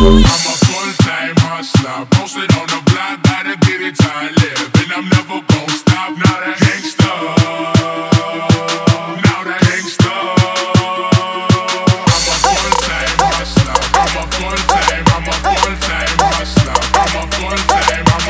I'm a full-time hustler, posted on the block, gotta get it till I live, and I'm never gon' stop. Now that gangsta, now that gangsta. I'm a full-time hustler, I'm a full-time hustler, I'm a full-time, I'm a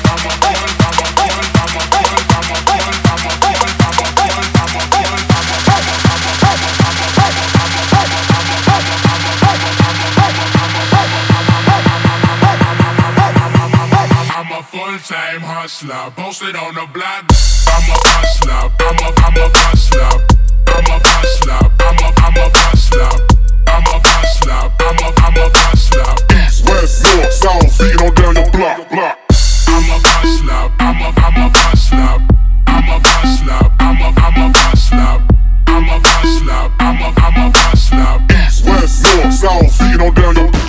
full-time hustler, posted on the block. I'm a hustler, I'm a hustler, I'm a hustler, I'm a hustler, I'm a hustler, I'm a hustler. East, west, north, south, feet on down your block, block. I'm a hustler, I'm a hustler, I'm a hustler, I'm a hustler, I'm a hustler, I'm a hustler. East, west, north, south, feet on down your block.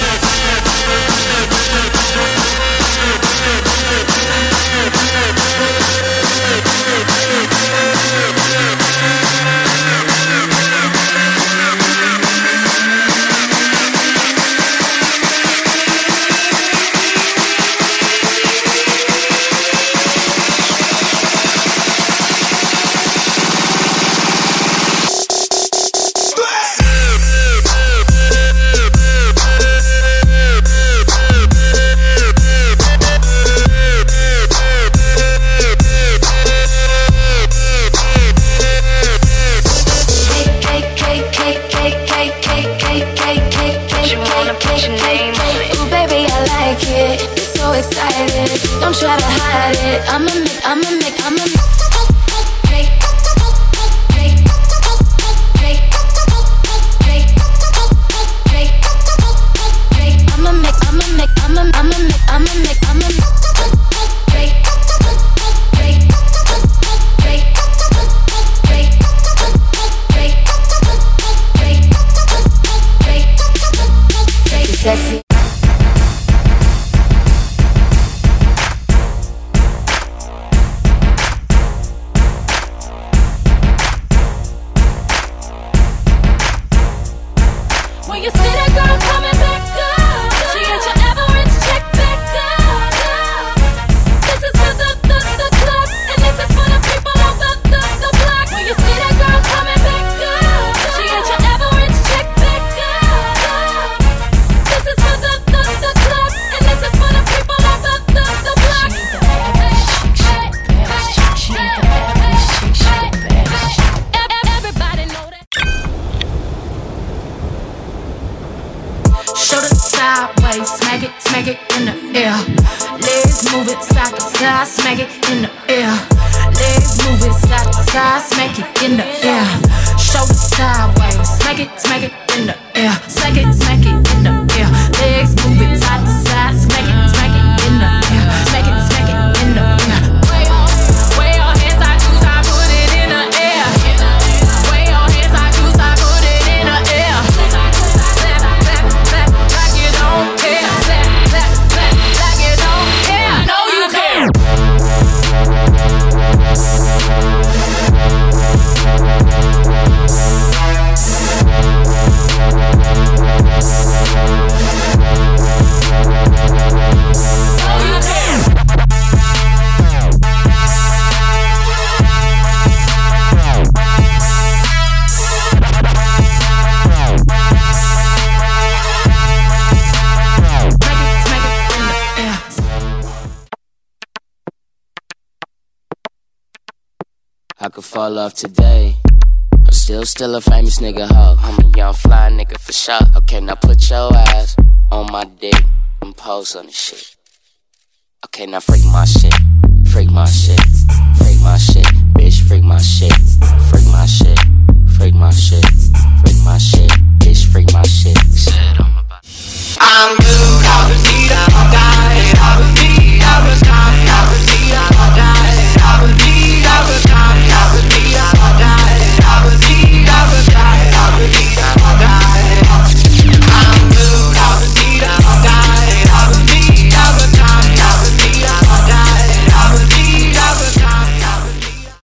Don't try to hide it. I'ma make sexy. When you see that girl coming back up, she ain't your average chick back up. This is for the club, and this is for the people on the block. When you see that girl coming back up, she ain't your average chick back up. This is for the club, and this is for the people on the block. Everybody know that. Shoulder sideways, smack it in the air. Legs move it side to side, smack it in the air. Legs move it side to side, smack it in the air. Shoulder sideways, smack it in the air. Smack it in the air. Legs move it side to side, smack it in the air. Smack it in the air. Way your hands, I choose, I put it in the air. Way your hands, I choose, I put it in the air. Like you don't care. Like you don't care. I know you care. I could fall off today, I'm still a famous nigga hoe. I'm a young fly nigga for sure. Okay, now put your ass on my dick and pose on the shit. Okay, now freak my shit, freak my shit, freak my shit, bitch, freak my shit.